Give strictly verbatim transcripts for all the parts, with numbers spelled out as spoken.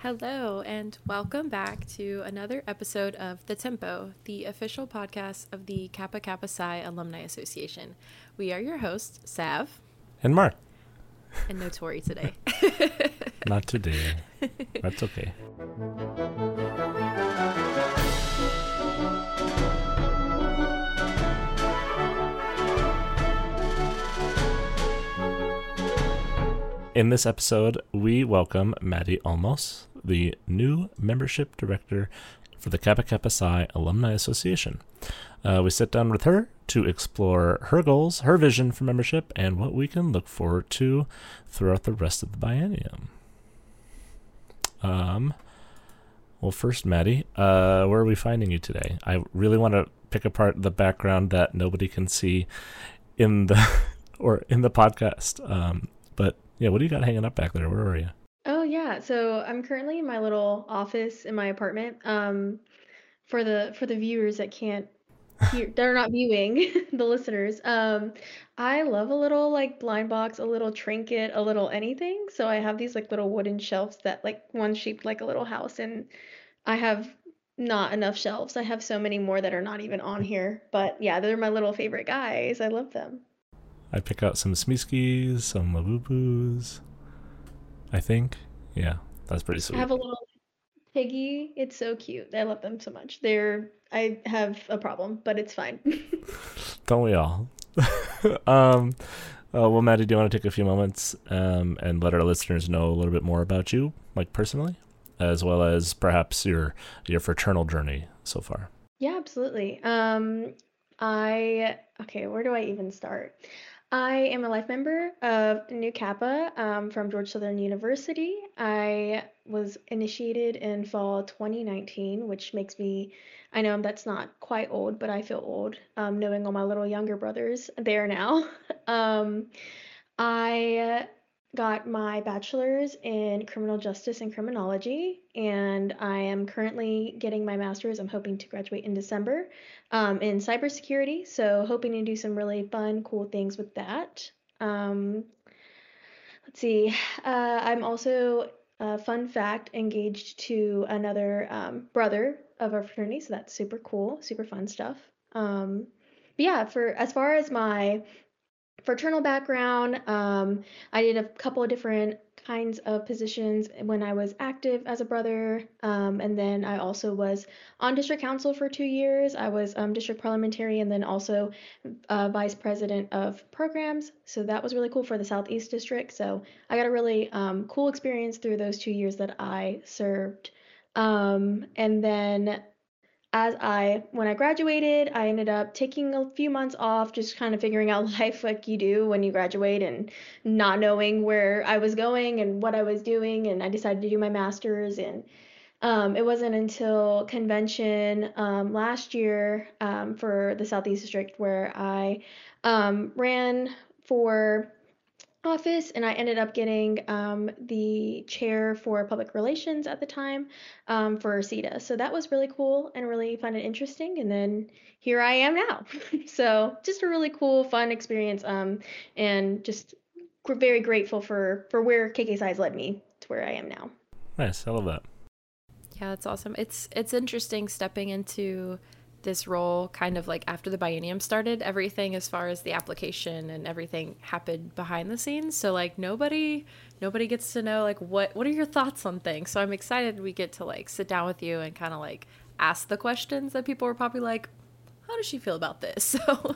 Hello, and welcome back to another episode of The Tempo, the official podcast of the Kappa Kappa Psi Alumni Association. We are your hosts, Sav. And Mark. And no Tori today. Not today. That's okay. In this episode, we welcome Maddie Olmos, the new membership director for the Kappa Kappa Psi Alumni Association. Uh, we sit down with her to explore her goals, her vision for membership, and what we can look forward to throughout the rest of the biennium. Um, well, first, Maddie, uh, where are we finding you today? I really want to pick apart the background that nobody can see in the or in the podcast. Um, but yeah, what do you got hanging up back there? Where are you? Oh yeah, so I'm currently in my little office in my apartment. Um, for the for the viewers that can't hear, they're not viewing, the listeners. Um, I love a little like blind box, a little trinket, a little anything. So I have these like little wooden shelves that like one shaped like a little house, and I have not enough shelves. I have so many more that are not even on here. But yeah, they're my little favorite guys. I love them. I pick out some Smeeskies, some Lavupus, I think. Yeah, that's pretty sweet. I have a little piggy. It's so cute. I love them so much. They're I have a problem, but it's fine. Don't we all? um, uh, well, Maddie, do you want to take a few moments um, and let our listeners know a little bit more about you, like personally, as well as perhaps your your fraternal journey so far? Yeah, absolutely. Um, I okay, where do I even start? I am a life member of Nu Kappa um, from Georgia Southern University. I was initiated in fall twenty nineteen, which makes me, I know that's not quite old, but I feel old um, knowing all my little younger brothers there now. um, I got my bachelor's in criminal justice and criminology, and I am currently getting my master's. I'm hoping to graduate in December um, in cybersecurity, so hoping to do some really fun, cool things with that. Um, let's see. Uh, I'm also, uh, fun fact, engaged to another um, brother of our fraternity, so that's super cool, super fun stuff. Um, but yeah, for as far as my fraternal background. Um, I did a couple of different kinds of positions when I was active as a brother. Um, and then I also was on district council for two years. I was um, district parliamentary and then also uh, vice president of programs. So that was really cool for the Southeast district. So I got a really um, cool experience through those two years that I served. Um, and then as I when I graduated, I ended up taking a few months off, just kind of figuring out life like you do when you graduate and not knowing where I was going and what I was doing. And I decided to do my master's. And um, it wasn't until convention um, last year um, for the Southeast District where I um, ran for office and I ended up getting um, the chair for public relations at the time um, for C E D A. So that was really cool and really fun and interesting. And then here I am now. So just a really cool, fun experience um, and just gr- very grateful for, for where K K S I has led me to where I am now. Nice. I love that. Yeah, that's awesome. It's it's interesting stepping into this role kind of like after the biennium started. Everything as far as the application and everything happened behind the scenes, so like nobody nobody gets to know like what what are your thoughts on things. So I'm excited we get to like sit down with you and kind of like ask the questions that people were probably like, how does she feel about this? So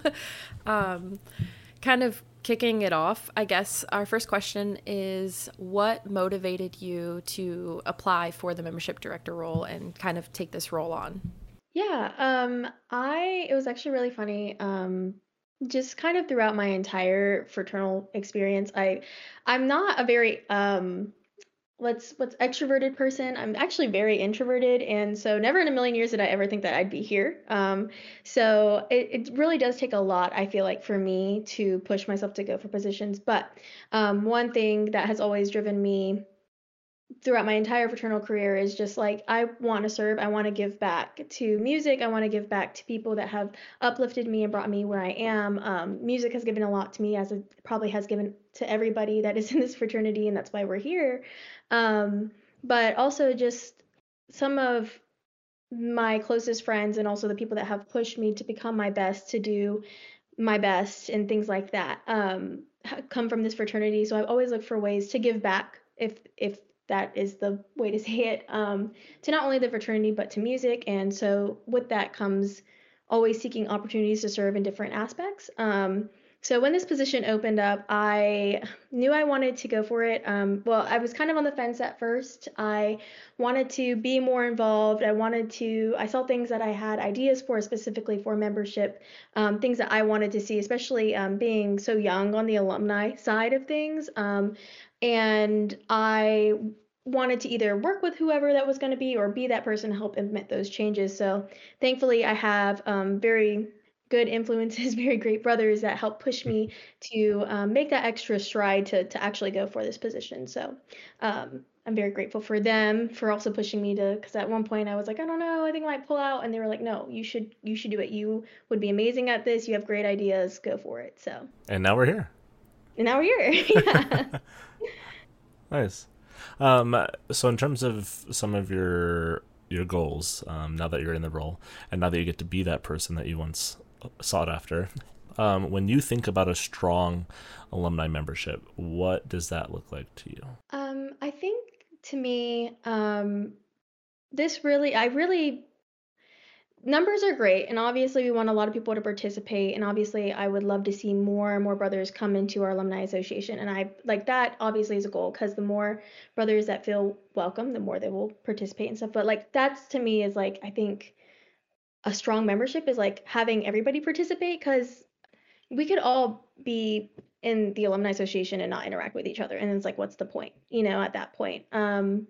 um kind of kicking it off, I guess our first question is, what motivated you to apply for the membership director role and kind of take this role on? Yeah, um, I it was actually really funny. Um, just kind of throughout my entire fraternal experience, I I'm not a very um let's what's extroverted person. I'm actually very introverted, and so never in a million years did I ever think that I'd be here. Um, so it, it really does take a lot, I feel like, for me to push myself to go for positions. But um, one thing that has always driven me throughout my entire fraternal career is just like I want to serve, I want to give back to music, I want to give back to people that have uplifted me and brought me where I am. Um, music has given a lot to me, as it probably has given to everybody that is in this fraternity, and that's why we're here. Um, but also just some of my closest friends and also the people that have pushed me to become my best, to do my best and things like that, um, come from this fraternity. So I've always looked for ways to give back, if if that is the way to say it, um, to not only the fraternity but to music. And so with that comes always seeking opportunities to serve in different aspects. Um, so when this position opened up, I knew I wanted to go for it. Um, well, I was kind of on the fence at first. I wanted to be more involved. I wanted to, I saw things that I had ideas for, specifically for membership, um, things that I wanted to see, especially um, being so young on the alumni side of things. Um, and I wanted to either work with whoever that was going to be or be that person to help implement those changes. So thankfully, I have um, very good influences, very great brothers that help push me to um, make that extra stride to, to actually go for this position. So um, I'm very grateful for them for also pushing me to, because at one point I was like, I don't know, I think I might pull out. And they were like, no, you should, you should do it. You would be amazing at this. You have great ideas. Go for it. So. And now we're here. And now we're here. Yeah. Nice. Um, so in terms of some of your your goals, um, now that you're in the role, and now that you get to be that person that you once sought after, um, when you think about a strong alumni membership, what does that look like to you? Um, I think to me, um, this really, I really, numbers are great, and obviously we want a lot of people to participate, and obviously I would love to see more and more brothers come into our alumni association, and I like that obviously is a goal, because the more brothers that feel welcome, the more they will participate and stuff. But like that's to me is like, I think a strong membership is like having everybody participate, because we could all be in the alumni association and not interact with each other, and it's like, what's the point, you know, at that point. um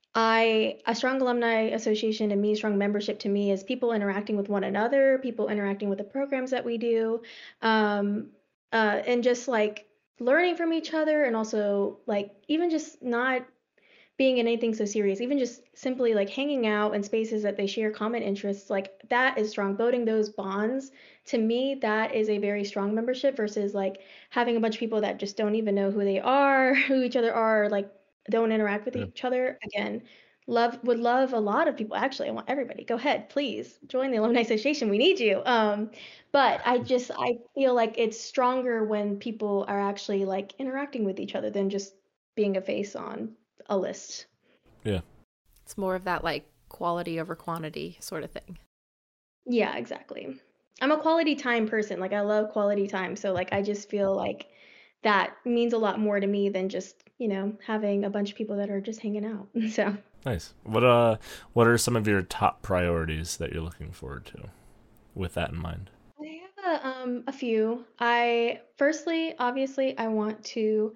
I a strong alumni association and me strong membership to me is people interacting with one another, people interacting with the programs that we do, um, uh, and just like learning from each other, and also like even just not being in anything so serious, even just simply like hanging out in spaces that they share common interests, like that is strong. Building those bonds, to me, that is a very strong membership versus like having a bunch of people that just don't even know who they are, who each other are, like don't interact with Yeah. each other. Again, love would love a lot of people. Actually, I want everybody. Go ahead, please join the alumni association. We need you. Um, but I just I feel like it's stronger when people are actually like interacting with each other than just being a face on a list. Yeah. It's more of that like quality over quantity sort of thing. Yeah, exactly. I'm a quality time person. Like I love quality time. So like I just feel like that means a lot more to me than just, you know, having a bunch of people that are just hanging out. So Nice. What uh what are some of your top priorities that you're looking forward to with that in mind? I have a, um, a few. I firstly, obviously, I want to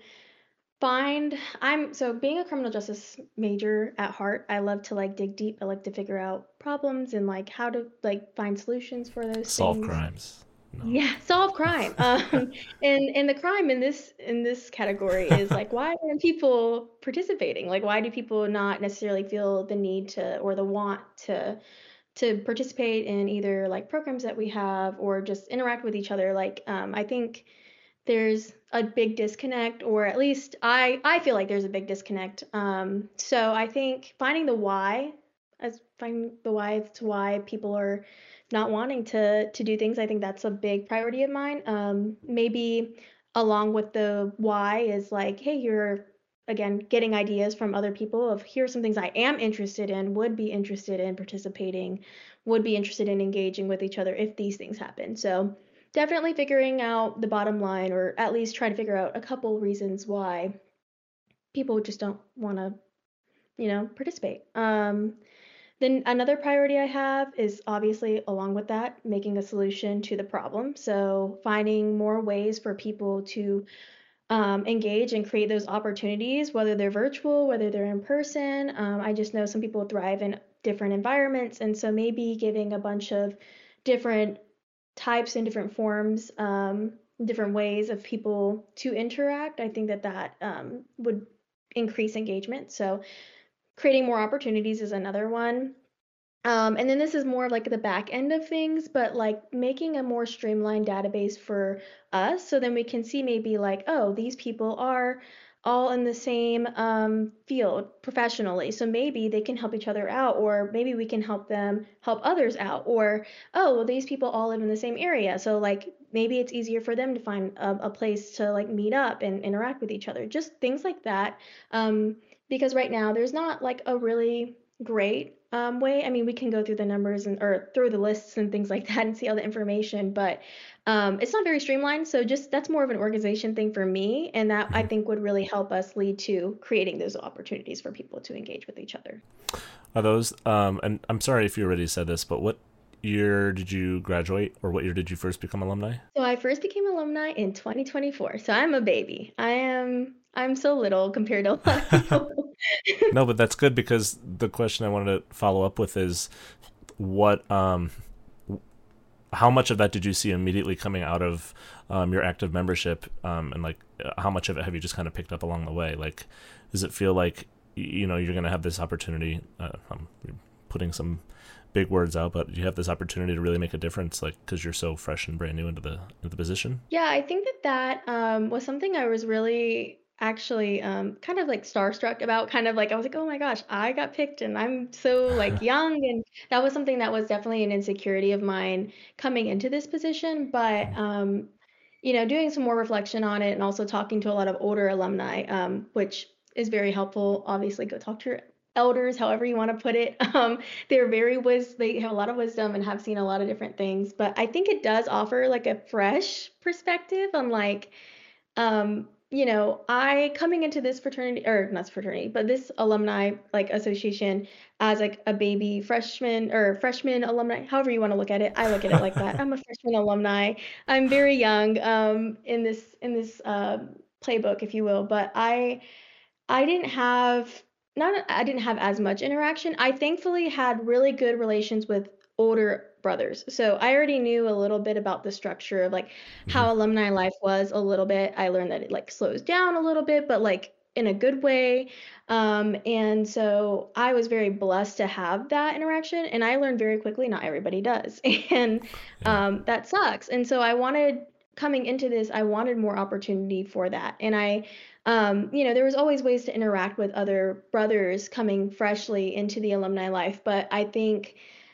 find I'm so being a criminal justice major at heart, I love to like dig deep. I like to figure out problems and like how to like find solutions for those Solve things. crimes. No. Yeah, solve crime. Um, and and the crime in this in this category is like, why aren't people participating? Like, why do people not necessarily feel the need to or the want to to participate in either like programs that we have or just interact with each other? Like, um, I think there's a big disconnect, or at least I I feel like there's a big disconnect. Um, so I think finding the why, as finding the why to why people are not wanting to to do things, I think that's a big priority of mine. Um, maybe along with the why is like, hey, you're again getting ideas from other people of here's some things I am interested in, would be interested in participating, would be interested in engaging with each other if these things happen. So definitely figuring out the bottom line, or at least try to figure out a couple reasons why people just don't want to, you know, participate. Um, then another priority I have is obviously, along with that, making a solution to the problem. So finding more ways for people to um, engage and create those opportunities, whether they're virtual, whether they're in person. Um, I just know some people thrive in different environments, and so maybe giving a bunch of different types and different forms, um, different ways of people to interact. I think that that um, would increase engagement. So creating more opportunities is another one. Um, and then this is more of like the back end of things, but like making a more streamlined database for us so then we can see maybe like, oh, these people are all in the same um, field professionally. So maybe they can help each other out, or maybe we can help them help others out. Or, oh, well, these people all live in the same area. So, like, maybe it's easier for them to find a, a place to like meet up and interact with each other. Just things like that. Um, because right now there's not like a really great um, way. I mean, we can go through the numbers and or through the lists and things like that and see all the information, but um, it's not very streamlined. So just that's more of an organization thing for me, and that I Mhm. think would really help us lead to creating those opportunities for people to engage with each other. Are those, um, and I'm sorry if you already said this, but what year did you graduate, or what year did you first become alumni? So I first became alumni in twenty twenty-four. So I'm a baby. I am I'm so little compared to a lot of people. No, but that's good, because the question I wanted to follow up with is what, um, how much of that did you see immediately coming out of um, your active membership, um, and like uh, how much of it have you just kind of picked up along the way? Like, does it feel like y- you know you're going to have this opportunity? Uh, I'm putting some big words out, but you have this opportunity to really make a difference, like because you're so fresh and brand new into the into the position. Yeah, I think that that um, was something I was really actually um, kind of like starstruck about. Kind of like I was like, oh my gosh, I got picked, and I'm so like young, and that was something that was definitely an insecurity of mine coming into this position. But um, you know, doing some more reflection on it, and also talking to a lot of older alumni, um, which is very helpful. Obviously, go talk to your elders, however you want to put it. Um, they're very wis they have a lot of wisdom and have seen a lot of different things, but I think it does offer like a fresh perspective on like um you know, I coming into this fraternity, or not fraternity, but this alumni like association as like a baby freshman or freshman alumni, however you want to look at it. I look at it like that. I'm a freshman alumni. I'm very young um in this in this uh, playbook, if you will, but I I didn't have not I didn't have as much interaction. I thankfully had really good relations with older brothers. So I already knew a little bit about the structure of like Hmm. how alumni life was a little bit. I learned that it like slows down a little bit, but like in a good way. Um, and so I was very blessed to have that interaction. And I learned very quickly, not everybody does. And Yeah. um, that sucks. And so I wanted, coming into this, I wanted more opportunity for that. And I um, you know, there was always ways to interact with other brothers coming freshly into the alumni life, but I think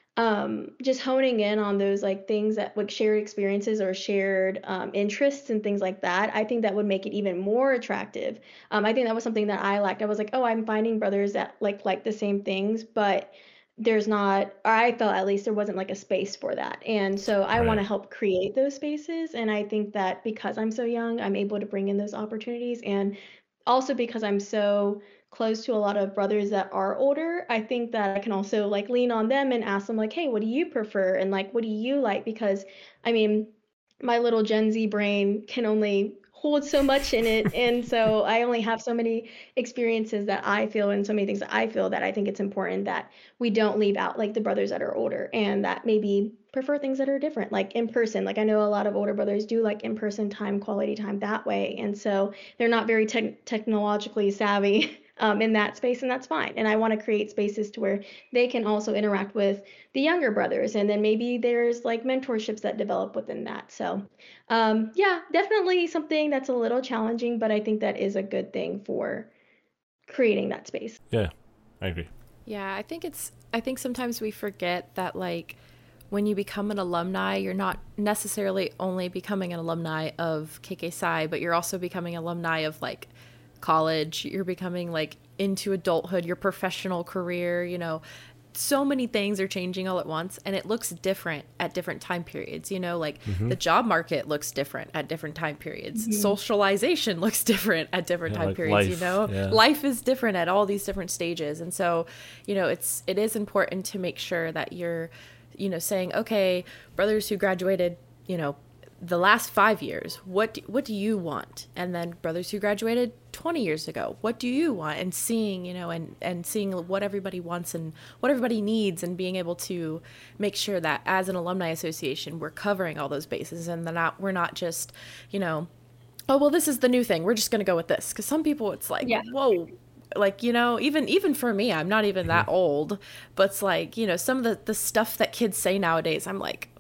um, just honing in on those like things that like shared experiences or shared um, interests and things like that, I think that would make it even more attractive. Um, I think that was something that I liked. I was like, oh, I'm finding brothers that like like the same things, but there's not, or I felt at least there wasn't like a space for that. And so I want Right. to help create those spaces. And I think that because I'm so young, I'm able to bring in those opportunities. And also because I'm so close to a lot of brothers that are older, I think that I can also like lean on them and ask them like, hey, what do you prefer? And like, what do you like? Because I mean, my little Gen Z brain can only hold so much in it. And so I only have so many experiences that I feel and so many things that I feel that I think it's important that we don't leave out like the brothers that are older and that maybe prefer things that are different, like in person. Like I know a lot of older brothers do like in person time, quality time that way. And so they're not very tech technologically savvy um, in that space, and that's fine. And I want to create spaces to where they can also interact with the younger brothers, and then maybe there's like mentorships that develop within that. So um, yeah, definitely something that's a little challenging, but I think that is a good thing for creating that space. Yeah, I agree. Yeah, I think it's I think sometimes we forget that like when you become an alumni, you're not necessarily only becoming an alumni of K K Psi, but you're also becoming alumni of like college. You're becoming like into adulthood, your professional career, you know. So many things are changing all at once, and it looks different at different time periods. You know, like Hmm. the job market looks different at different time periods. Mhm. Socialization looks different at different Yeah, time like periods, you life. know? Yeah. Life is different at all these different stages. And so, you know, it's it is important to make sure that you're, you know, saying, okay, brothers who graduated, you know, the last five years, what do, what do you want? And then brothers who graduated twenty years ago, what do you want? And seeing, you know, and, and seeing what everybody wants and what everybody needs, and being able to make sure that as an alumni association, we're covering all those bases, and that not, we're not just, you know, oh, well, this is the new thing, we're just going to go with this. Because some people, it's like, Yeah. whoa, like, you know, even even for me, I'm not even that old, but it's like, you know, some of the, the stuff that kids say nowadays, I'm like,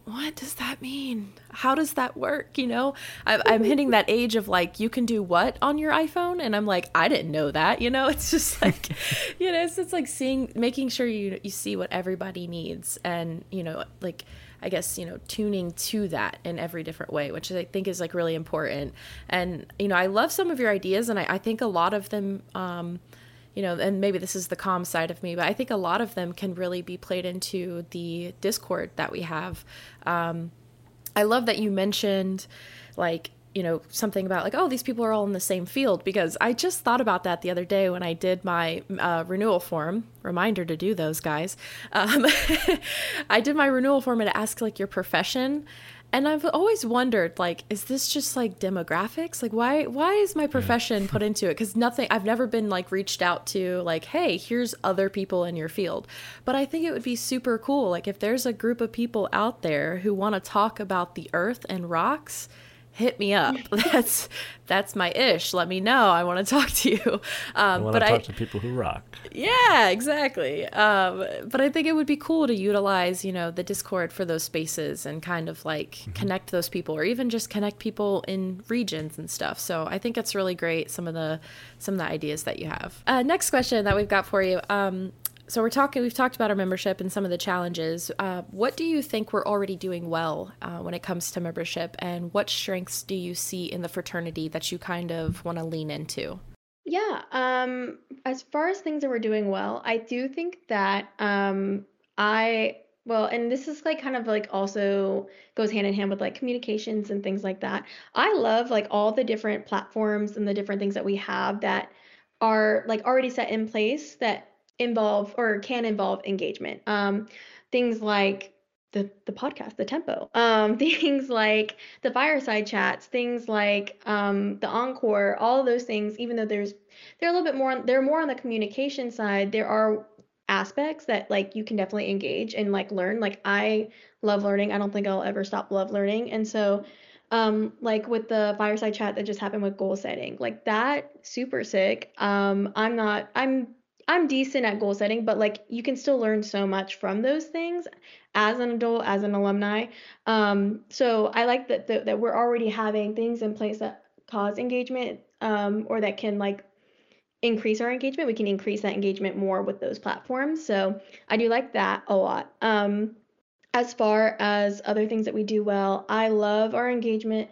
what does that mean? How does that work? You know, I, I'm hitting that age of like, you can do what on your iPhone? And I'm like, I didn't know that, you know, it's just like, you know, it's, it's like seeing, making sure you, you see what everybody needs and, you know, like, I guess, you know, tuning to that in every different way, which I think is like really important. And, you know, I love some of your ideas, and I, I think a lot of them, um, you know, and maybe this is the calm side of me, but I think a lot of them can really be played into the Discord that we have. Um, I love that you mentioned like, you know, something about like, oh, these people are all in the same field, because I just thought about that the other day when I did my uh, renewal form. Reminder to do those, guys. Um, I did my renewal form and it asked like your profession. And I've always wondered, like, is this just like demographics? Like, why why is my profession put into it? Because nothing, I've never been like reached out to like, hey, here's other people in your field. But I think it would be super cool. Like if there's a group of people out there who want to talk about the earth and rocks, hit me up. That's that's my ish. Let me know. I want to talk to you. Um, I want but to talk I, to people who rock. Yeah, exactly. Um, but I think it would be cool to utilize, you know, the Discord for those spaces and kind of like mm-hmm. connect those people, or even just connect people in regions and stuff. So I think it's really great. Some of the some of the ideas that you have. Uh, next question that we've got for you. Um, So we're talking, we've talked about our membership and some of the challenges. Uh, what do you think we're already doing well uh, when it comes to membership, and what strengths do you see in the fraternity that you kind of want to lean into? Yeah, um, as far as things that we're doing well, I do think that um, I, well, and this is like kind of like also goes hand in hand with like communications and things like that. I love like all the different platforms and the different things that we have that are like already set in place that involve or can involve engagement. Um, things like the the podcast, the tempo, um, things like the fireside chats, things like um, the encore, all of those things. Even though there's they're a little bit more, they're more on the communication side. There are aspects that like you can definitely engage and like learn. Like I love learning. I don't think I'll ever stop love learning. And so um like with the fireside chat that just happened with goal setting, like that super sick. um i'm not i'm I'm decent at goal setting, but like you can still learn so much from those things as an adult, as an alumni. Um, so I like that, that that we're already having things in place that cause engagement, um, or that can like increase our engagement. We can increase that engagement more with those platforms. So I do like that a lot. Um, as far as other things that we do well, I love our engagement,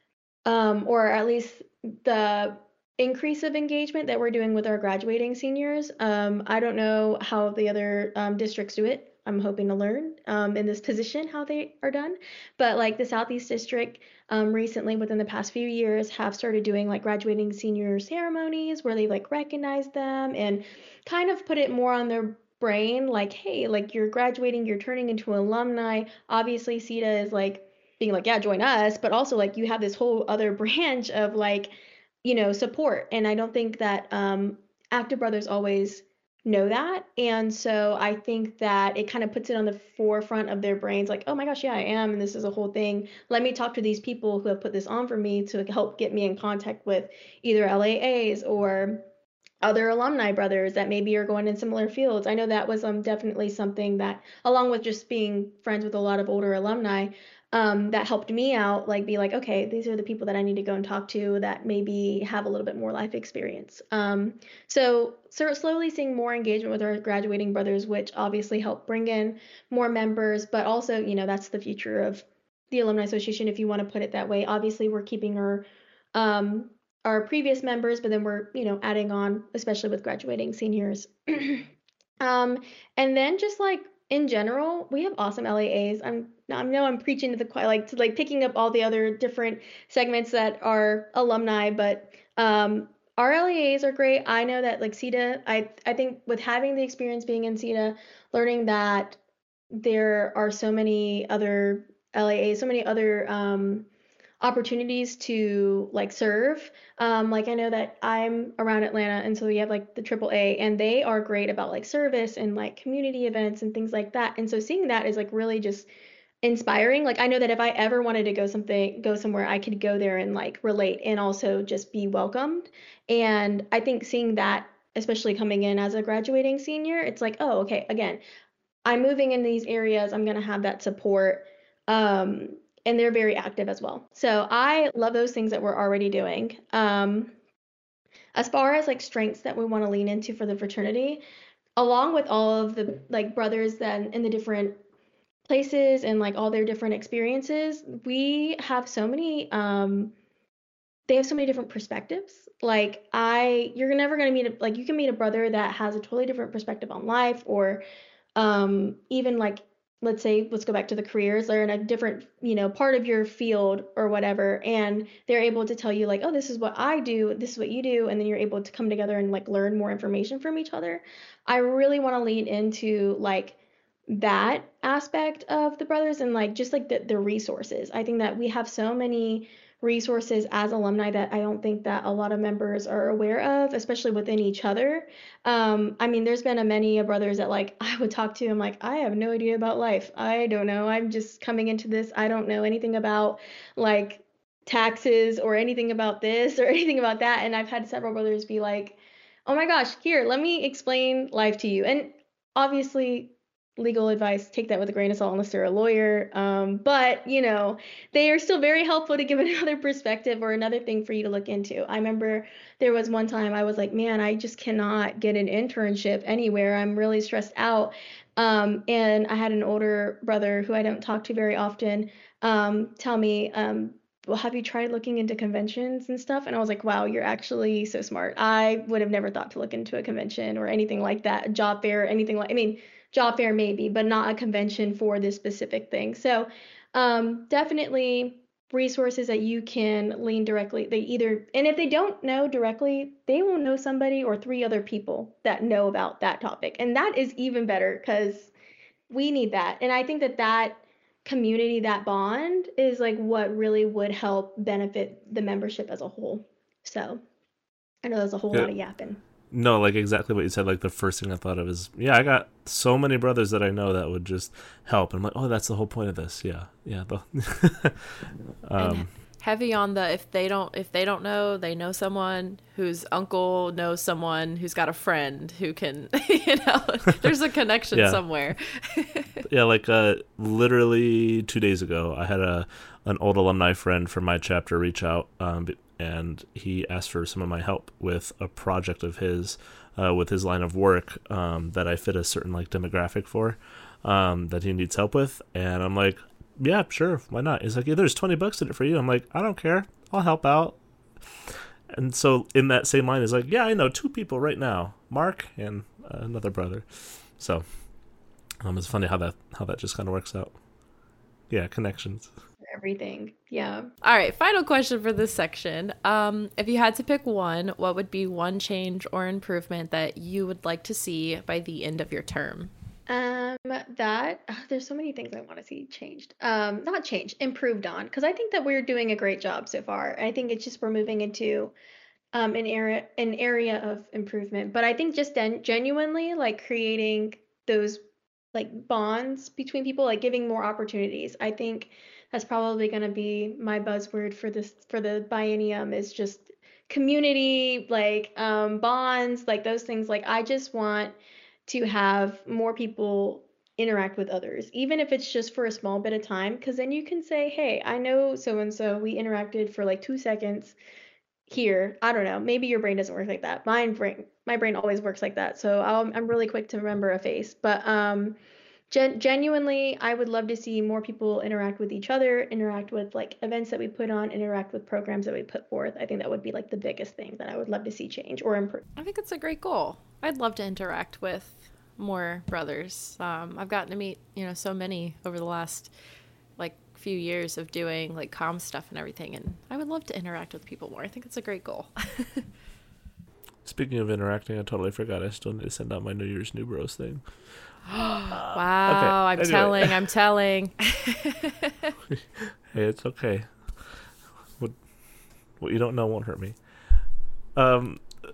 um, or at least the increase of engagement that we're doing with our graduating seniors. Um, I don't know how the other um, districts do it. I'm hoping to learn um, in this position how they are done. But like the Southeast District um, recently, within the past few years, have started doing like graduating senior ceremonies where they like recognize them and kind of put it more on their brain, like, hey, like you're graduating, you're turning into an alumni. Obviously, C E T A is like being like, yeah, join us, but also like you have this whole other branch of like, you know, support. And I don't think that um, active brothers always know that. And so I think that it kind of puts it on the forefront of their brains, like, oh my gosh, yeah, I am. And this is a whole thing. Let me talk to these people who have put this on for me to help get me in contact with either L A As or other alumni brothers that maybe are going in similar fields. I know that was um, definitely something that, along with just being friends with a lot of older alumni, um, that helped me out, like be like, okay, these are the people that I need to go and talk to that maybe have a little bit more life experience. Um, so, so slowly seeing more engagement with our graduating brothers, which obviously help bring in more members, but also, you know, that's the future of the Alumni Association, if you want to put it that way. Obviously, we're keeping our um, our previous members, but then we're, you know, adding on, especially with graduating seniors. um, and then just like in general, we have awesome L A As. I'm I know I'm preaching to the choir, like to like picking up all the other different segments that are alumni, but um, our L A As are great. I know that like C E T A, I I think with having the experience being in C E T A, learning that there are so many other L A As, so many other um, opportunities to like serve. Um, like I know that I'm around Atlanta, and so we have like the triple A, and they are great about like service and like community events and things like that. And so seeing that is like really just inspiring. Like I know that if I ever wanted to go something, go somewhere, I could go there and like relate and also just be welcomed. And I think seeing that, especially coming in as a graduating senior, it's like, oh, okay, again, I'm moving in these areas. I'm gonna have that support. Um, and they're very active as well. So I love those things that we're already doing. Um, as far as like strengths that we want to lean into for the fraternity, along with all of the like brothers that in the different places and like all their different experiences, we have so many um they have so many different perspectives. Like I you're never going to meet a, like you can meet a brother that has a totally different perspective on life, or um even like, let's say, let's go back to the careers, they're in a different, you know, part of your field or whatever, and they're able to tell you like, oh, this is what I do, this is what you do, and then you're able to come together and like learn more information from each other. I really want to lean into like that aspect of the brothers, and like just like the, the resources. I think that we have so many resources as alumni that I don't think that a lot of members are aware of, especially within each other. Um, I mean, there's been a many of brothers that like I would talk to. I'm like, I have no idea about life. I don't know. I'm just coming into this. I don't know anything about like taxes or anything about this or anything about that. And I've had several brothers be like, oh my gosh, here, let me explain life to you. And obviously, legal advice, take that with a grain of salt unless they're a lawyer. Um, but, you know, they are still very helpful to give another perspective or another thing for you to look into. I remember there was one time I was like, man, I just cannot get an internship anywhere. I'm really stressed out. Um, and I had an older brother who I don't talk to very often um, tell me, um, well, have you tried looking into conventions and stuff? And I was like, wow, you're actually so smart. I would have never thought to look into a convention or anything like that, a job fair, anything like, I mean, job fair maybe, but not a convention for this specific thing. So um, definitely resources that you can lean directly. They either, and if they don't know directly, they will know somebody or three other people that know about that topic. And that is even better because we need that. And I think that that community, that bond is like what really would help benefit the membership as a whole. So I know there's a whole Yeah. lot of yapping. No, like exactly what you said. Like the first thing I thought of is, yeah, I got so many brothers that I know that would just help. And I'm like, oh, that's the whole point of this. Yeah, yeah. The um, heavy on the if they don't if they don't know, they know someone whose uncle knows someone who's got a friend who can, you know, there's a connection yeah. somewhere. Yeah, like uh, literally two days ago, I had a an old alumni friend from my chapter reach out. Um, and he asked for some of my help with a project of his, uh, with his line of work um, that I fit a certain like demographic for, um, that he needs help with. And I'm like, yeah, sure, why not? He's like, yeah, there's twenty bucks in it for you. I'm like, I don't care, I'll help out. And so in that same line, he's like, yeah, I know two people right now, Mark and uh, another brother. So um, it's funny how that how that just kind of works out. Yeah, connections. Everything. Yeah. All right. Final question for this section. Um, if you had to pick one, what would be one change or improvement that you would like to see by the end of your term? Um, that uh, there's so many things I want to see changed. Um, not changed, improved on, because I think that we're doing a great job so far. I think it's just we're moving into um an area an area of improvement. But I think just then genuinely like creating those like bonds between people, like giving more opportunities. I think that's probably going to be my buzzword for this for the biennium is just community, like um, bonds, like those things. Like I just want to have more people interact with others, even if it's just for a small bit of time, because then you can say, hey, I know so and so, we interacted for like two seconds here. I don't know, maybe your brain doesn't work like that. Mine brain my brain always works like that, so I'll, I'm really quick to remember a face. But um Gen- genuinely, I would love to see more people interact with each other, interact with like events that we put on, interact with programs that we put forth. I think that would be like the biggest thing that I would love to see change or improve. I think it's a great goal. I'd love to interact with more brothers. Um, I've gotten to meet, you know, so many over the last like few years of doing like comm stuff and everything, and I would love to interact with people more. I think it's a great goal. Speaking of interacting, I totally forgot. I still need to send out my New Year's New Bros thing. Wow, okay, I'm anyway. telling, I'm telling. Hey, it's okay. What what you don't know won't hurt me. Um.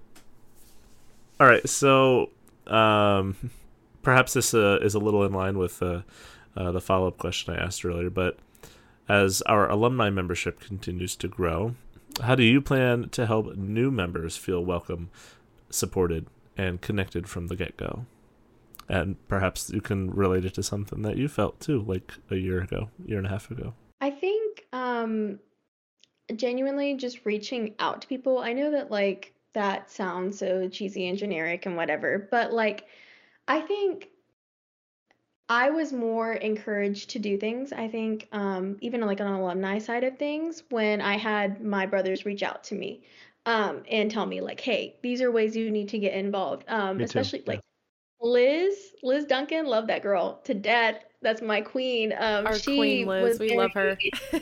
All right, so um, perhaps this uh, is a little in line with uh, uh, the follow-up question I asked earlier, but as our alumni membership continues to grow, how do you plan to help new members feel welcome, supported, and connected from the get-go? and perhaps you can relate it to something that you felt too, like a year ago, year and a half ago. I think um genuinely just reaching out to people. I know that like that sounds so cheesy and generic and whatever, but like I think I was more encouraged to do things. I think um even like on an alumni side of things when I had my brothers reach out to me um and tell me like, "Hey, these are ways you need to get involved." Um Me too. especially Yeah. like Liz, Liz Duncan, love that girl to death. That's my queen. Um Our queen she was Liz, we very love her.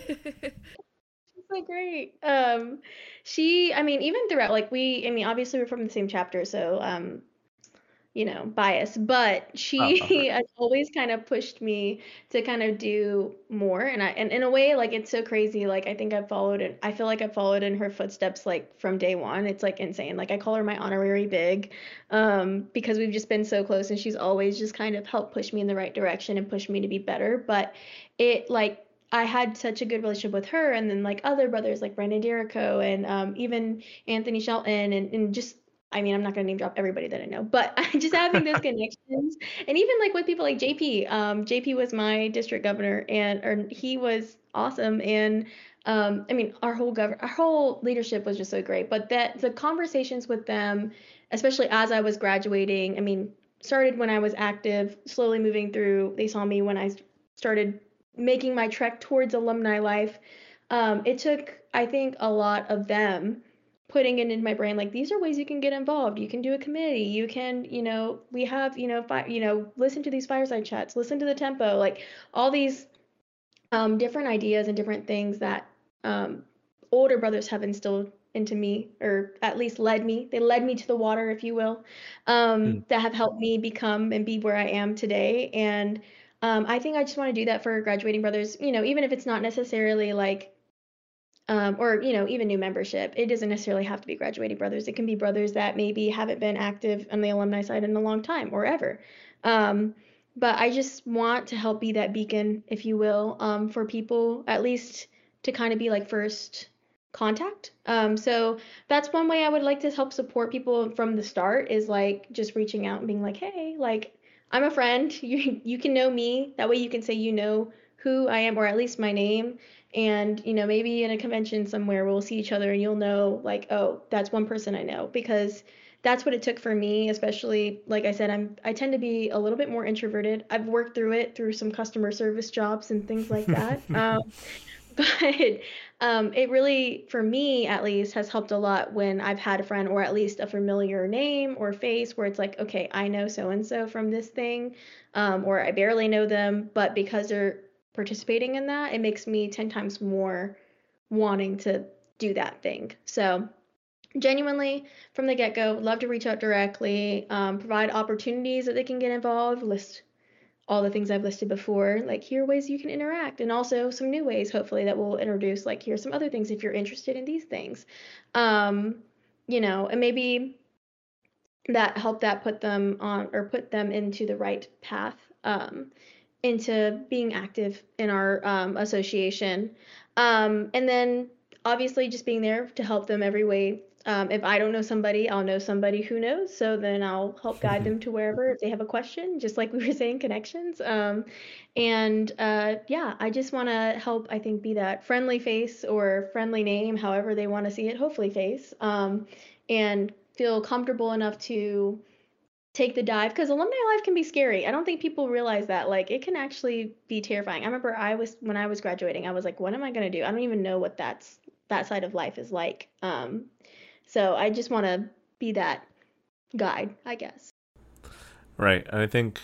so great. Um, she, I mean, even throughout, like we, I mean, obviously we're from the same chapter, so um, you know, bias, but Oh, okay. she has always kind of pushed me to kind of do more, and I, and in a way, like it's so crazy. Like I think I've followed it. I feel like I've followed in her footsteps, like from day one. It's like insane. Like I call her my honorary big, um, because we've just been so close, and she's always just kind of helped push me in the right direction and push me to be better. But it like I had such a good relationship with her, and then like other brothers like Brandon Derico and um, even Anthony Shelton, and, and just I mean, I'm not gonna name drop everybody that I know, but just having those connections, and even like with people like J P. Um, J P was my district governor, and or he was awesome, and um, I mean, our whole gov- our whole leadership was just so great. But that the conversations with them, especially as I was graduating, I mean, started when I was active, slowly moving through. They saw me when I started making my trek towards alumni life. Um, it took, I think, a lot of them putting it in my brain like these are ways you can get involved. You can do a committee. You can, you know, we have, you know, fi- you know, listen to these fireside chats, listen to the tempo, like all these um, different ideas and different things that um, older brothers have instilled into me, or at least led me. They led me to the water, if you will, Hmm. um, that have helped me become and be where I am today. And um, I think I just want to do that for graduating brothers, you know, even if it's not necessarily like um, or you know even new membership. It doesn't necessarily have to be graduating brothers. It can be brothers that maybe haven't been active on the alumni side in a long time or ever. um, but I just want to help be that beacon, if you will, um, for people at least to kind of be like first contact. Um, so that's one way I would like to help support people from the start, is like just reaching out and being like, hey, like I'm a friend. You you can know me. That way you can say you know who I am, or at least my name. And you know maybe in a convention somewhere we'll see each other and you'll know like, oh, that's one person I know, because that's what it took for me. Especially like I said, i'm I tend to be a little bit more introverted. I've worked through it through some customer service jobs and things like that. um, but um, it really, for me at least, has helped a lot when I've had a friend, or at least a familiar name or face, where it's like, okay, I know so and so from this thing, um, or I barely know them, but because they're participating in that, it makes me ten times more wanting to do that thing. So genuinely, from the get-go, love to reach out directly, um, provide opportunities that they can get involved, list all the things I've listed before, like here are ways you can interact, and also some new ways, hopefully, that we'll introduce, like here's some other things if you're interested in these things. Um, you know, and maybe that help that put them on, or put them into the right path, um, into being active in our um, association. Um, and then obviously just being there to help them every way. Um, if I don't know somebody, I'll know somebody who knows. So then I'll help guide them to wherever if they have a question, just like we were saying, connections. Um, and uh, yeah, I just want to help, I think, be that friendly face or friendly name, however they want to see it, hopefully face, um, and feel comfortable enough to take the dive, because alumni life can be scary. I don't think people realize that. Like it can actually be terrifying. I remember I was when I was graduating, I was like, what am I gonna do? I don't even know what that's that side of life is like. Um, so I just want to be that guide, I guess. Right. And I think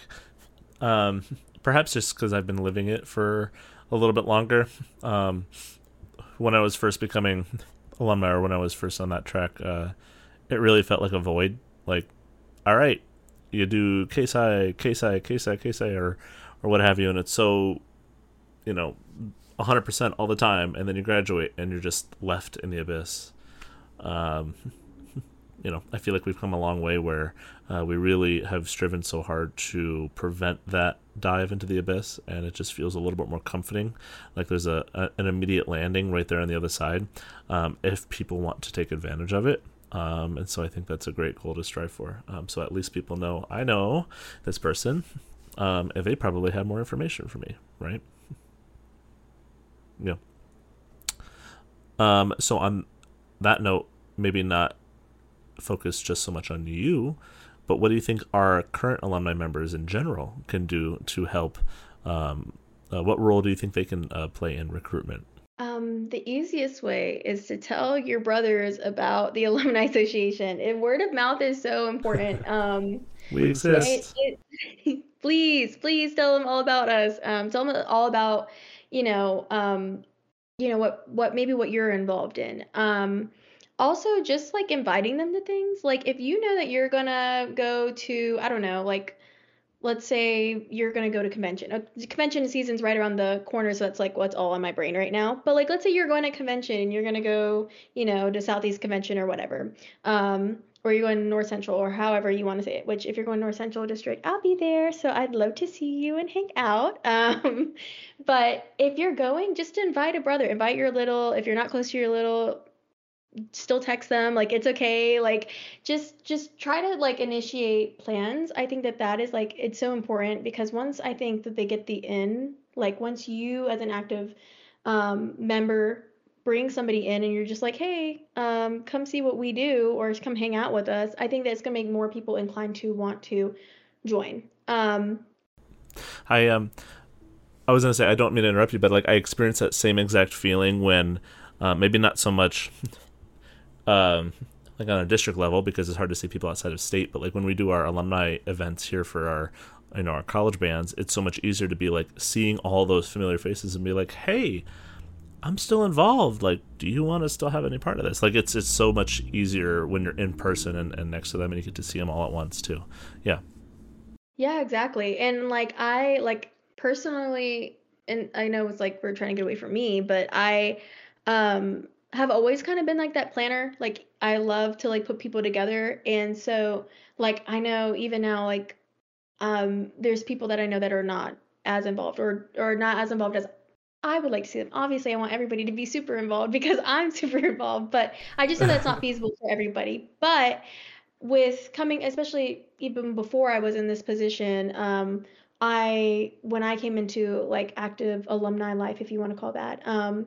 um, perhaps just because I've been living it for a little bit longer, um, when I was first becoming alumni, or when I was first on that track, uh, it really felt like a void. Like, all right, you do case I, case I, case I, case I, or, or what have you, and it's so, you know, one hundred percent all the time, and then you graduate and you're just left in the abyss. Um, you know, I feel like we've come a long way where uh, we really have striven so hard to prevent that dive into the abyss, and it just feels a little bit more comforting. Like there's a, a an immediate landing right there on the other side, um, if people want to take advantage of it. Um, and so I think that's a great goal to strive for. Um, so at least people know, I know this person, um, and they probably have more information for me, right? Yeah. Um, so on that note, maybe not focus just so much on you, but what do you think our current alumni members in general can do to help? Um, uh, what role do you think they can uh, play in recruitment? Um, the easiest way is to tell your brothers about the Alumni Association. And word of mouth is so important. Um, we exist. It, it, please, please tell them all about us. Um, tell them all about, you know, um, you know what, what maybe what you're involved in. Um, also, just like inviting them to things. Like if you know that you're gonna go to, I don't know, like let's say you're going to go to convention. Uh, convention season's right around the corner, so that's like what's all on my brain right now. But like, let's say you're going to convention and you're going to go, you know, to Southeast Convention or whatever. Um, or you're going to North Central or however you want to say it, which if you're going North Central District, I'll be there. So I'd love to see you and hang out. Um, but if you're going, just invite a brother, invite your little, if you're not close to your little, still text them, like it's okay, like just just try to like initiate plans. I think that that is like it's so important because once I think that they get the in, like once you as an active um, member bring somebody in and you're just like, hey, um, come see what we do or come hang out with us, I think that's gonna make more people inclined to want to join. um I um I was gonna say, I don't mean to interrupt you, but like I experienced that same exact feeling when uh, maybe not so much Um, like on a district level, because it's hard to see people outside of state, but like when we do our alumni events here for our, you know, our college bands, it's so much easier to be like seeing all those familiar faces and be like, hey, I'm still involved. Like, do you want to still have any part of this? Like, it's it's so much easier when you're in person and, and next to them and you get to see them all at once too. Yeah. Yeah, exactly. And like I like personally, and I know it's like we're trying to get away from me, but I um have always kind of been like that planner. Like I love to like put people together. And so like I know even now like um there's people that I know that are not as involved or or not as involved as I would like to see them. Obviously, I want everybody to be super involved because I'm super involved, but I just know that's not feasible for everybody. But with coming, especially even before I was in this position, um, I when I came into like active alumni life, if you want to call that, um,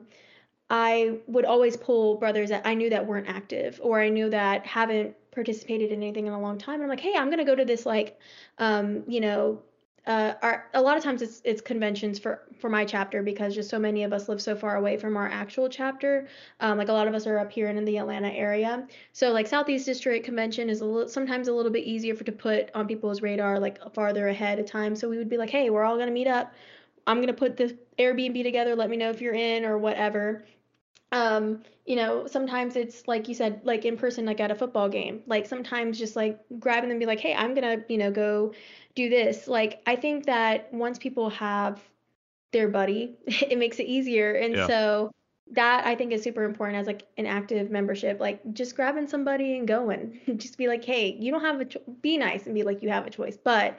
I would always pull brothers that I knew that weren't active or I knew that haven't participated in anything in a long time. And I'm like, hey, I'm gonna go to this like, um, you know, uh, our, a lot of times it's it's conventions for for my chapter because just so many of us live so far away from our actual chapter. Um, like a lot of us are up here and in the Atlanta area. So like Southeast District Convention is a little sometimes a little bit easier for to put on people's radar like farther ahead of time. So we would be like, hey, we're all gonna meet up. I'm gonna put the Airbnb together. Let me know if you're in or whatever. Um, you know, sometimes it's like you said, like in person, like at a football game. Like sometimes just like grabbing them and be like, hey, I'm gonna, you know, go do this. Like I think that once people have their buddy, it makes it easier. And Yeah. so that I think is super important as like an active membership. Like just grabbing somebody and going. Just be like, hey, you don't have a cho- be nice and be like you have a choice, but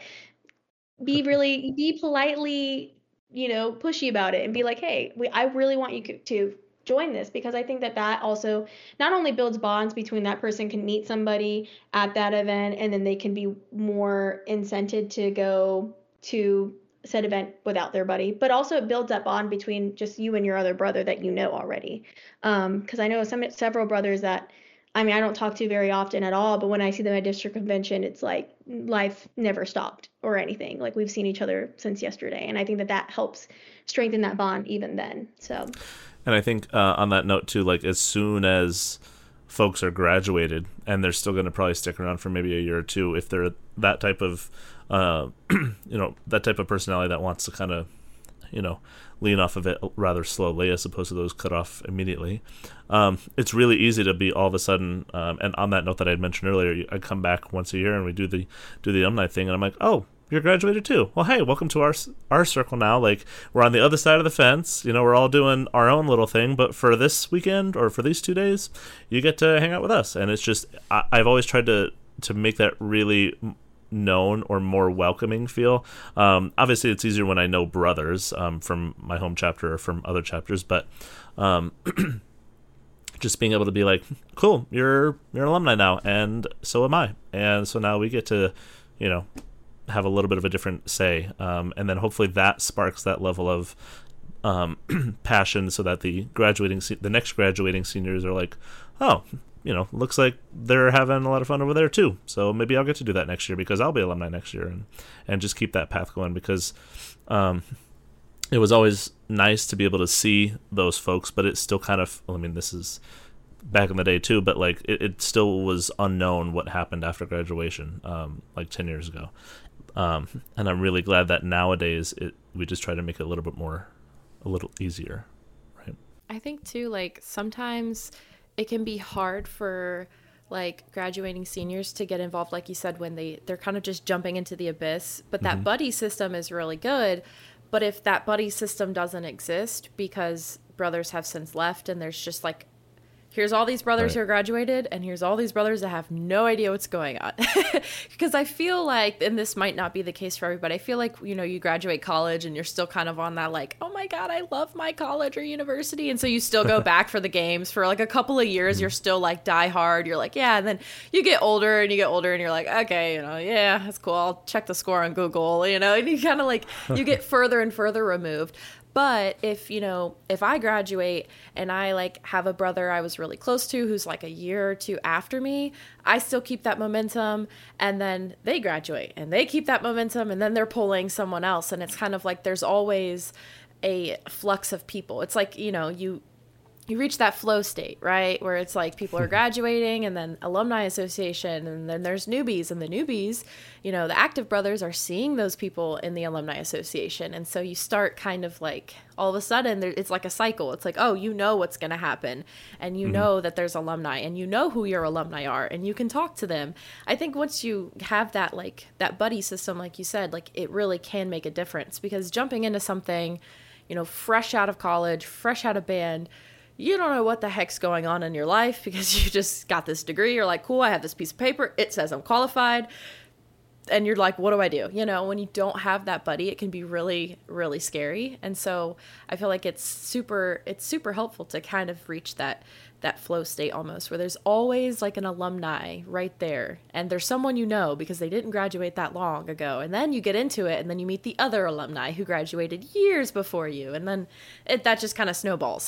be really be politely, you know, pushy about it and be like, hey, we, I really want you co- to join this because I think that that also not only builds bonds between that person can meet somebody at that event and then they can be more incented to go to said event without their buddy, but also it builds that bond between just you and your other brother that you know already. Um, because I know some several brothers that I mean, I don't talk to very often at all, but when I see them at district convention, it's like life never stopped or anything. Like we've seen each other since yesterday, and I think that that helps strengthen that bond even then. So, and I think uh, on that note too, like as soon as folks are graduated, and they're still going to probably stick around for maybe a year or two, if they're that type of, uh, you know, that type of personality that wants to kind of, you know, lean off of it rather slowly as opposed to those cut off immediately. Um, it's really easy to be all of a sudden, um, and on that note that I had mentioned earlier, I come back once a year and we do the do the alumni thing, and I'm like, oh, you're graduated too. Well, hey, welcome to our our circle now. Like we're on the other side of the fence. You know, we're all doing our own little thing, but for this weekend or for these two days, you get to hang out with us. And it's just I, I've always tried to to make that really known or more welcoming feel. Um, obviously, it's easier when I know brothers um, from my home chapter or from other chapters, but um, just being able to be like, cool, you're you're an alumni now, and so am I, and so now we get to, you know, have a little bit of a different say, um, and then hopefully that sparks that level of um, passion, so that the graduating se- the next graduating seniors are like, oh, you know, looks like they're having a lot of fun over there too, so maybe I'll get to do that next year because I'll be alumni next year, and and just keep that path going, because um, it was always nice to be able to see those folks, but it's still kind of, I mean, this is back in the day too, but like it, it still was unknown what happened after graduation, um, like ten years ago. Um, and I'm really glad that nowadays it, we just try to make it a little bit more, a little easier, right? I think too, like sometimes it can be hard for like graduating seniors to get involved, like you said, when they, they're kind of just jumping into the abyss, but that mm-hmm. buddy system is really good. But if that buddy system doesn't exist because brothers have since left and there's just like, here's all these brothers right. who are graduated, and here's all these brothers that have no idea what's going on. Because I feel like, and this might not be the case for everybody, I feel like, you know, you graduate college and you're still kind of on that like, oh my God, I love my college or university. And so you still go back for the games for like a couple of years. Mm-hmm. You're still like die hard. You're like, yeah. And then you get older and you get older and you're like, okay, you know, yeah, that's cool. I'll check the score on Google, you know, and you kind of like, you get further and further removed. But if, you know, if I graduate and I like have a brother I was really close to who's like a year or two after me, I still keep that momentum, and then they graduate and they keep that momentum, and then they're pulling someone else. And it's kind of like there's always a flux of people. It's like, you know, you you reach that flow state, right? Where it's like people are graduating and then alumni association, and then there's newbies, and the newbies, you know, the active brothers are seeing those people in the alumni association. And so you start kind of like, all of a sudden there, it's like a cycle. It's like, oh, you know what's going to happen, and you mm-hmm. know that there's alumni, and you know who your alumni are, and you can talk to them. I think once you have that, like that buddy system, like you said, like it really can make a difference, because jumping into something, you know, fresh out of college, fresh out of band, you don't know what the heck's going on in your life because you just got this degree. You're like, cool, I have this piece of paper. It says I'm qualified. And you're like, what do I do? You know, when you don't have that buddy, it can be really, really scary. And so I feel like it's super, it's super helpful to kind of reach that, that flow state almost, where there's always like an alumni right there. And there's someone you know because they didn't graduate that long ago. And then you get into it, and then you meet the other alumni who graduated years before you. And then it, that just kind of snowballs.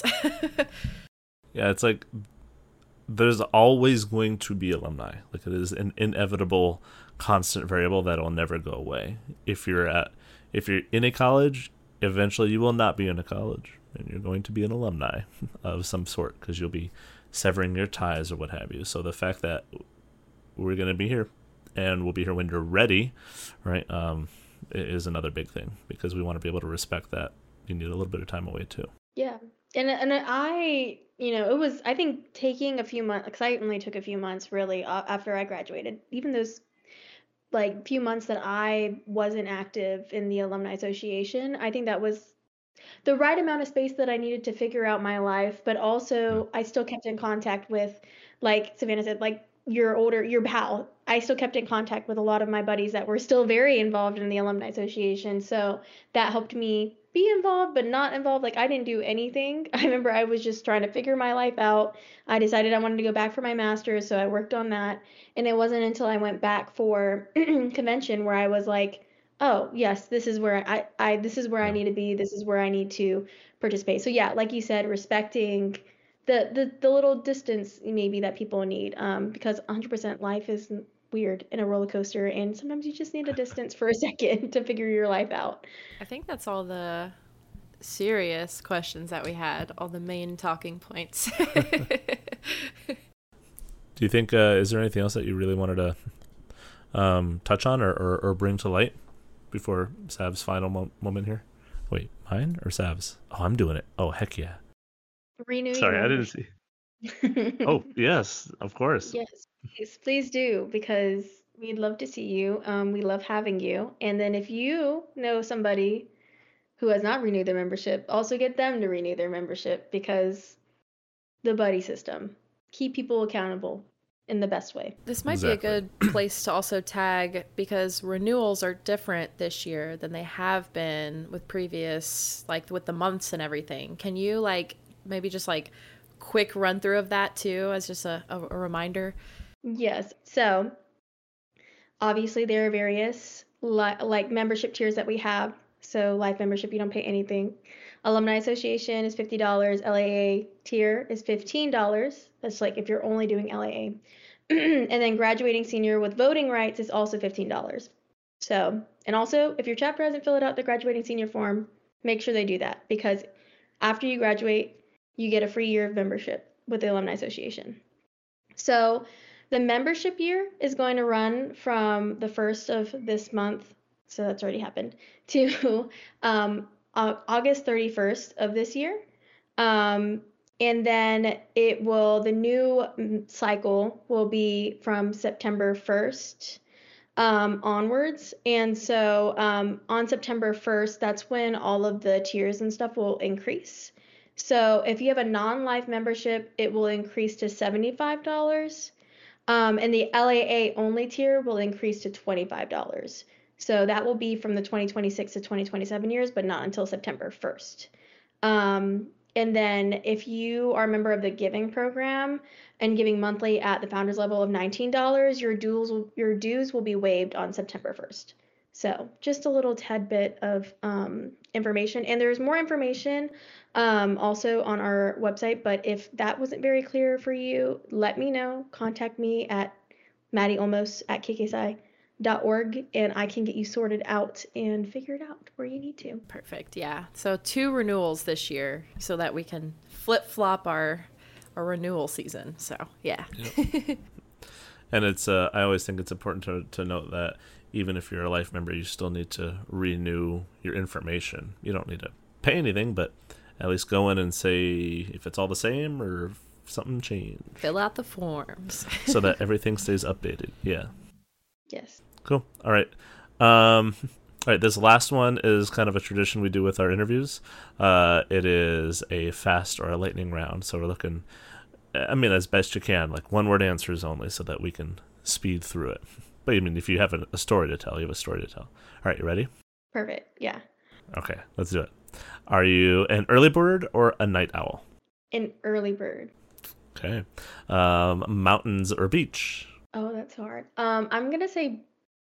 Yeah, it's like there's always going to be alumni. Like it is an inevitable constant variable that will never go away. If you're at, if you're in a college, eventually you will not be in a college, and you're going to be an alumni of some sort, because you'll be severing your ties or what have you. So the fact that we're going to be here, and we'll be here when you're ready, right, um, is another big thing, because we want to be able to respect that you need a little bit of time away too. Yeah. And and I, you know, it was, I think taking a few months, because I only took a few months really uh, after I graduated, even those like few months that I wasn't active in the alumni association, I think that was the right amount of space that I needed to figure out my life. But also I still kept in contact with, like Savannah said, like your older, your pal. I still kept in contact with a lot of my buddies that were still very involved in the alumni association. So that helped me be involved, but not involved. Like I didn't do anything. I remember I was just trying to figure my life out. I decided I wanted to go back for my master's, so I worked on that. And it wasn't until I went back for convention where I was like, oh yes, this is where I, I this is where I need to be. This is where I need to participate. So yeah, like you said, respecting the the, the little distance maybe that people need, um, because one hundred percent life is weird and a roller coaster, and sometimes you just need a distance for a second to figure your life out. I think that's all the serious questions that we had, all the main talking points. Do you think, uh, is there anything else that you really wanted to um, touch on or, or, or bring to light before Sav's final mo- moment here? Wait, mine or Sav's? Oh, I'm doing it. Oh, heck yeah. Renew. Sorry, I didn't see. Oh, yes, of course. Yes, please, please do, because we'd love to see you. Um, we love having you. And then if you know somebody who has not renewed their membership, also get them to renew their membership, because the buddy system, keep people accountable in the best way. This might Exactly. be a good place to also tag, because renewals are different this year than they have been with previous, like with the months and everything. Can you like maybe just like quick run through of that too, as just a, a, a reminder? Yes. So obviously there are various li- like membership tiers that we have. So life membership, you don't pay anything. Alumni Association is fifty dollars. L A A tier is fifteen dollars. That's like if you're only doing L A A. And then graduating senior with voting rights is also fifteen dollars. So, and also if your chapter hasn't filled out the graduating senior form, make sure they do that, because after you graduate, you get a free year of membership with the Alumni Association. So the membership year is going to run from the first of this month, so that's already happened, to um, August thirty-first of this year. Um, and then it will, the new cycle will be from September first um, onwards. And so um, on September first, that's when all of the tiers and stuff will increase. So if you have a non-life membership, it will increase to seventy-five dollars. Um, and the L A A only tier will increase to twenty-five dollars. So that will be from the twenty twenty-six to twenty twenty-seven years, but not until September first. Um, and then if you are a member of the giving program and giving monthly at the founders level of nineteen dollars, your dues will, your dues will be waived on September first. So just a little tad bit of um, information. And there's more information um, also on our website. But if that wasn't very clear for you, let me know. Contact me at Maddie Olmos at k k s i dot org, and I can get you sorted out and figure it out where you need to. Perfect. Yeah. So two renewals this year so that we can flip flop our, our renewal season. So yeah. Yep. And it's, uh, I always think it's important to, to note that even if you're a life member, you still need to renew your information. You don't need to pay anything, but at least go in and say if it's all the same or if something changed. Fill out the forms. So that everything stays updated. Yeah. Yes. Cool. All right. Um, all right. This last one is kind of a tradition we do with our interviews. Uh, it is a fast or a lightning round. So we're looking, I mean, as best you can, like one word answers only so that we can speed through it. But I mean, if you have a, a story to tell, you have a story to tell. All right. You ready? Perfect. Yeah. Okay. Let's do it. Are you an early bird or a night owl? An early bird. Okay. Um, mountains or beach? Oh, that's hard. Um, I'm gonna say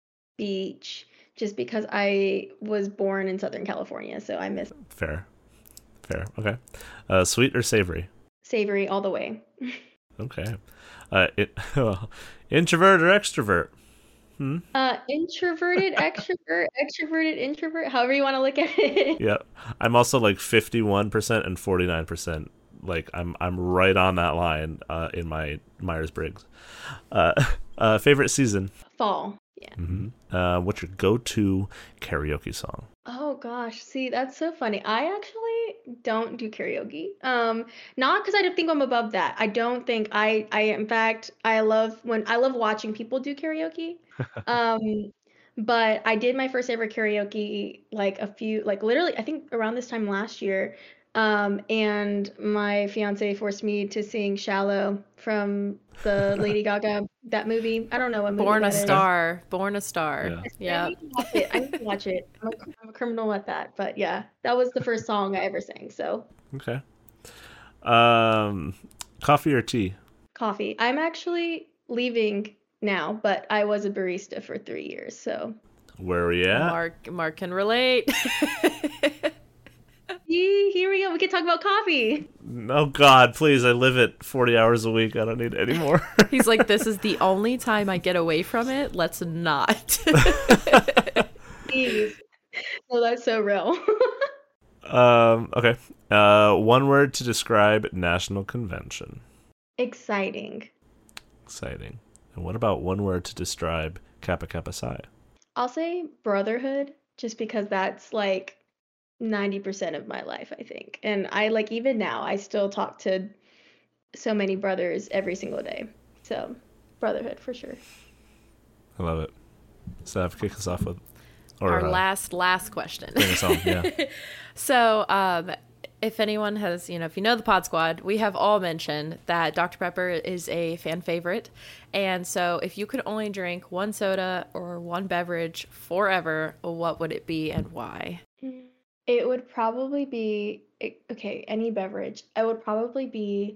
beach, just because I was born in Southern California, so I miss Fair. Fair. Okay. Uh, sweet or savory? savory all the way. Okay. Uh, it, well, introvert or extrovert? Hmm? Uh, introverted, extrovert, extroverted, introvert, however you want to look at it. Yeah. I'm also like fifty-one percent and forty-nine percent. Like I'm I'm right on that line uh, in my Myers-Briggs. Uh, uh, favorite season? Fall. Yeah. Mm-hmm. Uh, what's your go-to karaoke song? Oh gosh, see, that's so funny. I actually don't do karaoke. Um, not because I don't think I'm above that. I don't think I I in fact I love when I love watching people do karaoke. Um, but I did my first ever karaoke like a few like literally I think around this time last year. Um, and my fiance forced me to sing "Shallow" from the Lady Gaga that movie. I don't know what movie Born a that is. Star. Born a Star. Yeah. I Yeah. need to watch it. I need to watch it. I'm a, I'm a criminal at that. But yeah, that was the first song I ever sang. So Okay. Um, coffee or tea? coffee. I'm actually leaving now, but I was a barista for three years. So Where are we at? Mark Mark can relate. Yee, here we go. We can talk about coffee. Oh God, please! I live it forty hours a week. I don't need any more. He's like, this is the only time I get away from it. Let's not. Please. Oh, that's so real. um. Okay. Uh. One word to describe National Convention. Exciting. Exciting. And what about one word to describe Kappa Kappa Psi? I'll say brotherhood, just because that's like ninety percent of my life, I think. And I like even now, I still talk to so many brothers every single day. So brotherhood for sure. I love it. Steph, kick us off with or Our uh, last last question. bring us home. Yeah. So, um, if anyone has, you know, if you know the Pod Squad, we have all mentioned that Doctor Pepper is a fan favorite. And so if you could only drink one soda or one beverage forever, what would it be and why? It would probably be, okay, any beverage. It would probably be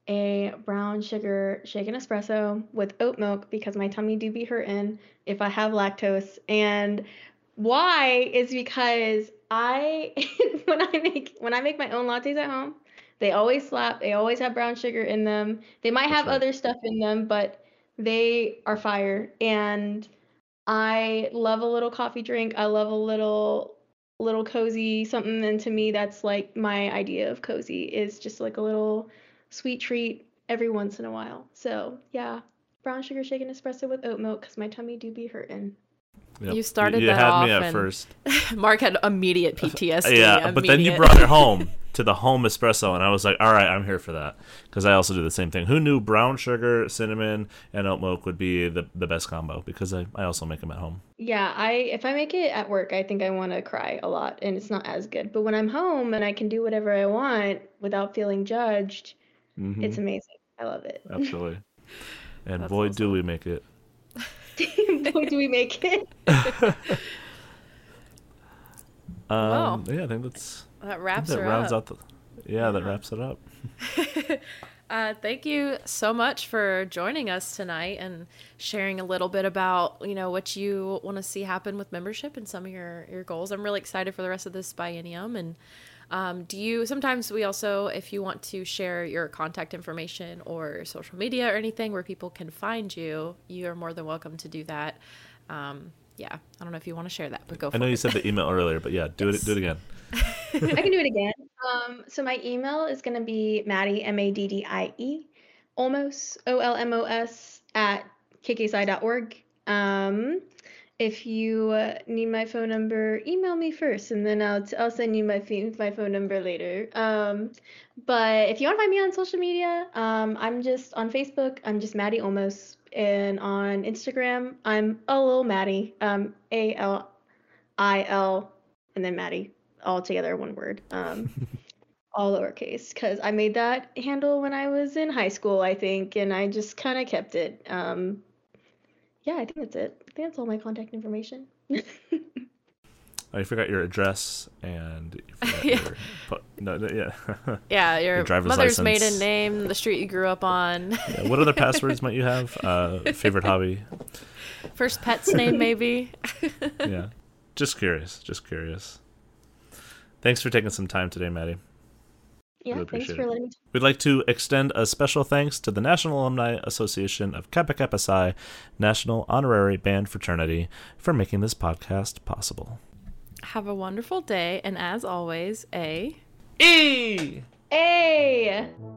a brown sugar shaken espresso with oat milk because my tummy do be hurting if I have lactose. And why is because I when I make when I make my own lattes at home, they always slap. They always have brown sugar in them. They might That's have right. other stuff in them, but they are fire. And I love a little coffee drink. I love a little little cozy something, and to me that's like my idea of cozy is just like a little sweet treat every once in a while. So, yeah, brown sugar shaken espresso with oat milk cuz my tummy do be hurting. Yep. You started you that had off me at and first. Mark had immediate P T S D. Yeah, but then you immediate- brought it home to the home espresso, and I was like, all right, I'm here for that. Because I also do the same thing. Who knew brown sugar, cinnamon, and oat milk would be the, the best combo? Because I, I also make them at home. Yeah, I if I make it at work, I think I want to cry a lot and it's not as good. But when I'm home and I can do whatever I want without feeling judged, Mm-hmm. it's amazing. I love it. Absolutely. And That's boy, awesome. do we make it. Boy, do we make it. Um, Wow. Yeah, I think that's That wraps that her rounds up. out the. Yeah, that wraps it up. Uh, thank you so much for joining us tonight and sharing a little bit about, you know, what you want to see happen with membership and some of your, your goals. I'm really excited for the rest of this biennium. And um, do you, sometimes we also, if you want to share your contact information or social media or anything where people can find you, you are more than welcome to do that. Um, yeah, I don't know if you want to share that, but go for I know it. you said the email earlier, but yeah, do Yes. it. Do it again. I can do it again. Um, so my email is gonna be Maddie, M A D D I E, Olmos, O L M O S, at k k s i dot org. Um, if you uh, need my phone number, email me first, and then I'll t- I'll send you my f- my phone number later. Um, but if you want to find me on social media, um, I'm just on Facebook. I'm just Maddie Olmos, and on Instagram, I'm a little Maddie. Um, A L I L, and then Maddie, all together, one word. Um, all lowercase, because I made that handle when I was in high school, I think, and I just kind of kept it. Um, yeah, I think that's it. I think that's all my contact information. Oh, you forgot your address and you forgot Yeah. your po- no, no, yeah. Yeah, your, Your driver's mother's license. maiden name, the street you grew up on, Yeah, what other passwords might you have? Uh, favorite hobby? first pet's name maybe. Yeah, just curious. Just curious. Thanks for taking some time today, Maddie. Yeah, Really thanks appreciate for it. letting me. We'd like to extend a special thanks to the National Alumni Association of Kappa Kappa Psi National Honorary Band Fraternity for making this podcast possible. Have a wonderful day, and as always, a... E! Hey!